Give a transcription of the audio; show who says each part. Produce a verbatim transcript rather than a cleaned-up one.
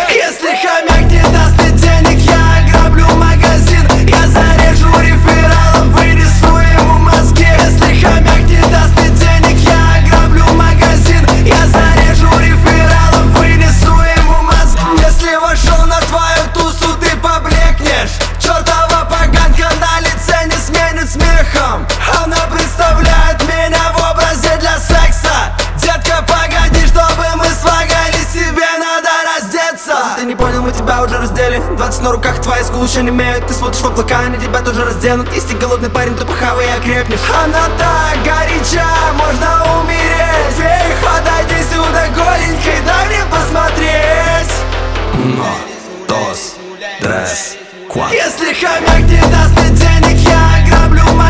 Speaker 1: Если хомяк не даст мне денег, я ограблю магазин. Я зарежу рефералом, вынесу ему мозги. Если хомяк не даст мне денег, я ограблю магазин. Я зарежу рефералом, вынесу ему мозги. Если вошел на твою тусу, ты поблекнешь. Чертова поганка на лице не сменит смехом. Она представляет меня в образе для секса. Детка, погоди, чтобы мы свагали, себе надо раздеться. Ты не понял, мы тебя уже раздели. Двадцать на руках, твои скулы еще не имеют. Ты смотришь в облака, они тебя тоже разденут. Если голодный парень, то похавай и окрепнешь. Она так горяча, можно умереть. Эй, подойди сюда голенькой, дай мне посмотреть.
Speaker 2: Uno, dos, tres, cuatro.
Speaker 1: Если хомяк не даст мне денег, я ограблю магазин.